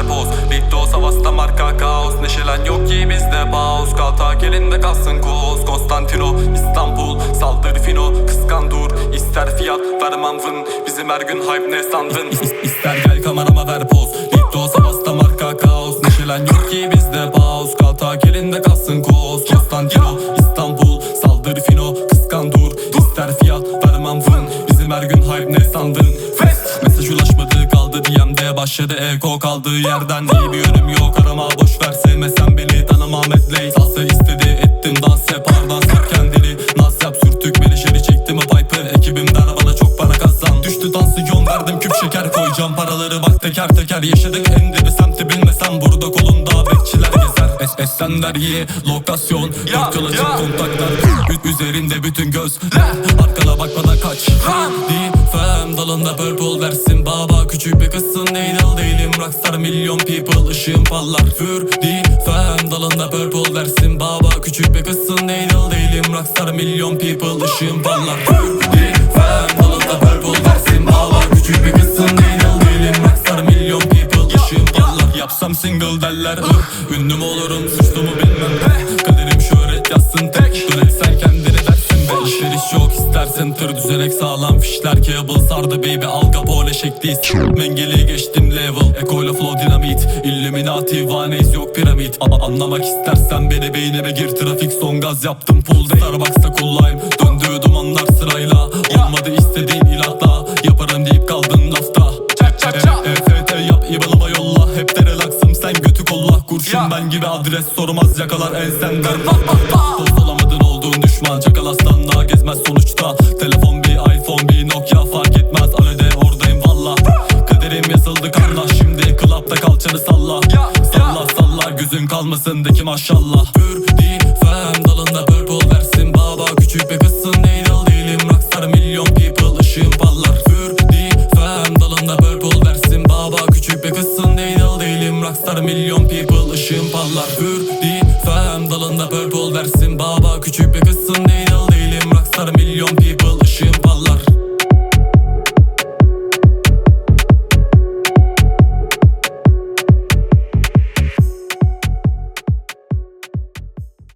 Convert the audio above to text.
poz. Bitti o savaşta marka kaos. Neşelen yok ki bizde paus. Kal tak elinde kalsın koz. Konstantino İstanbul saldır fino. Kıskan dur ister fiyat vermem vın. Bizim her gün hype ne sandın? İster gel kamerama ver poz. Bitti o savaşta marka kaos. Neşelen yok ki bizde paus. Kal tak elinde kalsın koz. Konstantino İstanbul saldır fino. Kıskan dur ister fiyat vermem vın. Bizim her gün hype ne sandın? Mesaj ulaşmadı kaldı DM'de. Başladı eko kaldığı yerden. İyi bir yönüm yok arama boş ver. Sevmesen beni tanımam Medley. Salsa istedi ettim dans yapardan sar kendini. Naz yap sürtük beni şeri çektim o pipe'ı. Ekibim der bana çok para kazan. Düştü tansiyon verdim küp şeker. Koyacağım paraları bak teker teker. Yaşadık en dibi semti bilmesem. Burada kolunda bekçiler gezer. Esenler iyi lokasyon. Dört yol açık kontaklar. Üzerinde bütün gözler. Arkana bakmadan kaç. Deep fam dalında purple versin baba. Küçük bir kızsın neydil değilim. Rockstar milyon people ışığım parlar. Für deep fam dalında purple versin baba. Küçük bir kızsın neydil değilim. Rockstar milyon people ışığım parlar. Für deep fam dalında purple versin baba. Küçük bir kızsın neydil değilim. Rockstar milyon people ışığım parlar. Yapsam single derler ünlüm olurum suçlu mu bilmem. Kaderim şöhret yazsın tek. Dur et sen kendini dersin be. İşler yok istersen tır düzenek sağlam fişler. Cable sardı baby Al Capone şekliyiz. Mengeli geçtim level. Ekoyla flow dinamit. Illuminati vaneyiz yok piramit. Ama anlamak istersen beni beynime gir. Trafik son gaz yaptım pool'da. Starbucks'ta kullayım. Döndüğü dumanlar sırayla. Olmadı istediğin ilahla. Yaparım deyip kaldın lafta. EFT yap İBAN'ıma yolla. Hep de relaxım sen götü kolla. Kurşun ben gibi adres sormaz yakalar ensenden. Dost olamadın olduğun düşman. Çakal aslanla gezmez sonuçta. Telefon bir iPhone bir Nokia fark etmez. Alede oradayım valla. Kaderim yazıldı kanla. Şimdi klapta kalçanı salla. Salla salla gözün kalmasın de ki maşallah. Pür değil fem dalında purple versin baba. Küçük bir kızsın neydil değilim. Rockstar milyon people ışığım parlar. Pür değil fem dalında purple versin baba. Küçük bir kızsın neydil değilim. Rockstar milyon